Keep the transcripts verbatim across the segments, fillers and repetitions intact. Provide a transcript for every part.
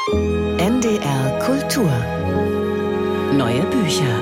N D R Kultur. Neue Bücher.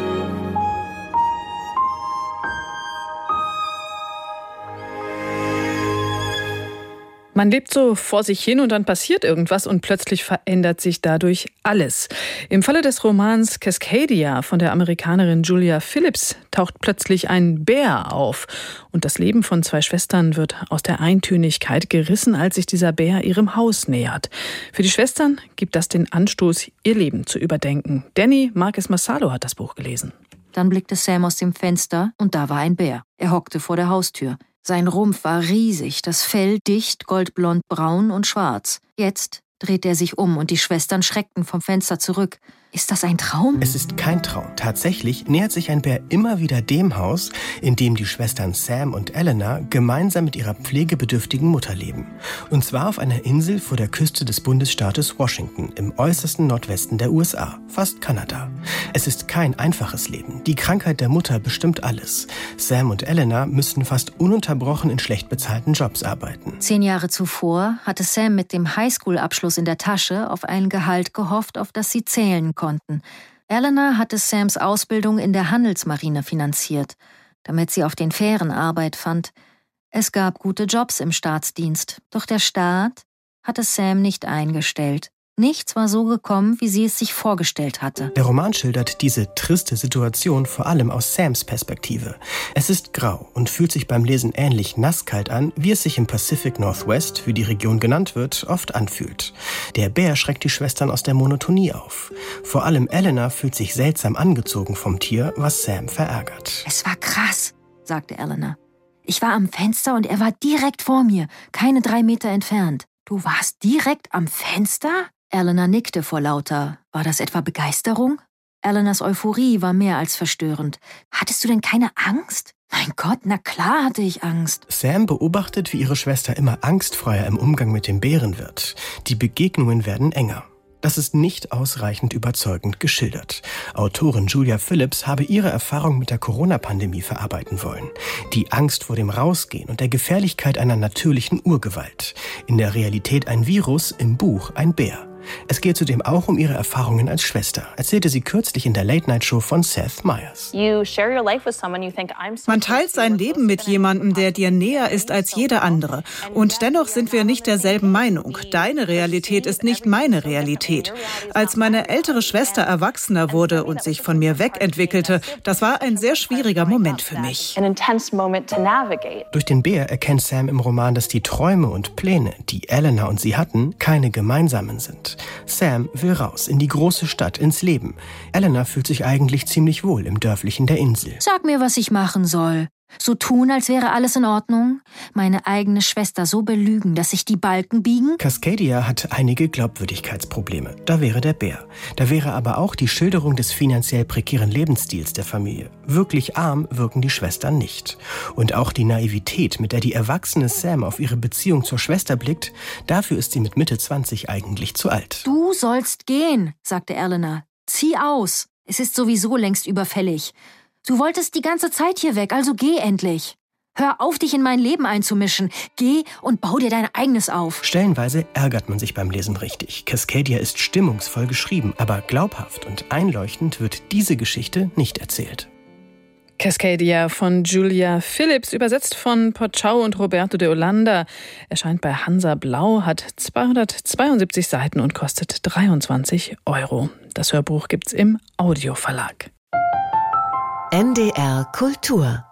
Man lebt so vor sich hin und dann passiert irgendwas und plötzlich verändert sich dadurch alles. Im Falle des Romans Cascadia von der Amerikanerin Julia Phillips taucht plötzlich ein Bär auf. Und das Leben von zwei Schwestern wird aus der Eintönigkeit gerissen, als sich dieser Bär ihrem Haus nähert. Für die Schwestern gibt das den Anstoß, ihr Leben zu überdenken. Danny Marquez Massalo hat das Buch gelesen. Dann blickte Sam aus dem Fenster und da war ein Bär. Er hockte vor der Haustür. Sein Rumpf war riesig, das Fell dicht, goldblond, braun und schwarz. Jetzt drehte er sich um und die Schwestern schreckten vom Fenster zurück. Ist das ein Traum? Es ist kein Traum. Tatsächlich nähert sich ein Bär immer wieder dem Haus, in dem die Schwestern Sam und Eleanor gemeinsam mit ihrer pflegebedürftigen Mutter leben. Und zwar auf einer Insel vor der Küste des Bundesstaates Washington, im äußersten Nordwesten der U S A, fast Kanada. Es ist kein einfaches Leben. Die Krankheit der Mutter bestimmt alles. Sam und Eleanor müssen fast ununterbrochen in schlecht bezahlten Jobs arbeiten. Zehn Jahre zuvor hatte Sam mit dem Highschool-Abschluss in der Tasche auf ein Gehalt gehofft, auf das sie zählen konnten. Eleanor hatte Sams Ausbildung in der Handelsmarine finanziert, damit sie auf den Fähren Arbeit fand. Es gab gute Jobs im Staatsdienst, doch der Staat hatte Sam nicht eingestellt. Nichts war so gekommen, wie sie es sich vorgestellt hatte. Der Roman schildert diese triste Situation vor allem aus Sams Perspektive. Es ist grau und fühlt sich beim Lesen ähnlich nasskalt an, wie es sich im Pacific Northwest, wie die Region genannt wird, oft anfühlt. Der Bär schreckt die Schwestern aus der Monotonie auf. Vor allem Eleanor fühlt sich seltsam angezogen vom Tier, was Sam verärgert. Es war krass, sagte Eleanor. Ich war am Fenster und er war direkt vor mir, keine drei Meter entfernt. Du warst direkt am Fenster? Eleanor nickte vor lauter. War das etwa Begeisterung? Eleanors Euphorie war mehr als verstörend. Hattest du denn keine Angst? Mein Gott, na klar hatte ich Angst. Sam beobachtet, wie ihre Schwester immer angstfreier im Umgang mit dem Bären wird. Die Begegnungen werden enger. Das ist nicht ausreichend überzeugend geschildert. Autorin Julia Phillips habe ihre Erfahrung mit der Corona-Pandemie verarbeiten wollen. Die Angst vor dem Rausgehen und der Gefährlichkeit einer natürlichen Urgewalt. In der Realität ein Virus, im Buch ein Bär. Es geht zudem auch um ihre Erfahrungen als Schwester, erzählte sie kürzlich in der Late-Night-Show von Seth Meyers. Man teilt sein Leben mit jemandem, der dir näher ist als jeder andere. Und dennoch sind wir nicht derselben Meinung. Deine Realität ist nicht meine Realität. Als meine ältere Schwester erwachsener wurde und sich von mir wegentwickelte, das war ein sehr schwieriger Moment für mich. Durch den Bär erkennt Sam im Roman, dass die Träume und Pläne, die Eleanor und sie hatten, keine gemeinsamen sind. Sam will raus, in die große Stadt, ins Leben. Eleanor fühlt sich eigentlich ziemlich wohl im Dörflichen der Insel. Sag mir, was ich machen soll. So tun, als wäre alles in Ordnung? Meine eigene Schwester so belügen, dass sich die Balken biegen? Cascadia hat einige Glaubwürdigkeitsprobleme. Da wäre der Bär. Da wäre aber auch die Schilderung des finanziell prekären Lebensstils der Familie. Wirklich arm wirken die Schwestern nicht. Und auch die Naivität, mit der die erwachsene Sam auf ihre Beziehung zur Schwester blickt, dafür ist sie mit Mitte zwanzig eigentlich zu alt. Du sollst gehen, sagte Eleanor. Zieh aus. Es ist sowieso längst überfällig. Du wolltest die ganze Zeit hier weg, also geh endlich. Hör auf, dich in mein Leben einzumischen. Geh und bau dir dein eigenes auf. Stellenweise ärgert man sich beim Lesen richtig. Cascadia ist stimmungsvoll geschrieben, aber glaubhaft und einleuchtend wird diese Geschichte nicht erzählt. Cascadia von Julia Phillips, übersetzt von Potschau und Roberto de Olanda, erscheint bei Hansa Blau, hat zweihundertzweiundsiebzig Seiten und kostet dreiundzwanzig Euro. Das Hörbuch gibt's im Audioverlag. N D R Kultur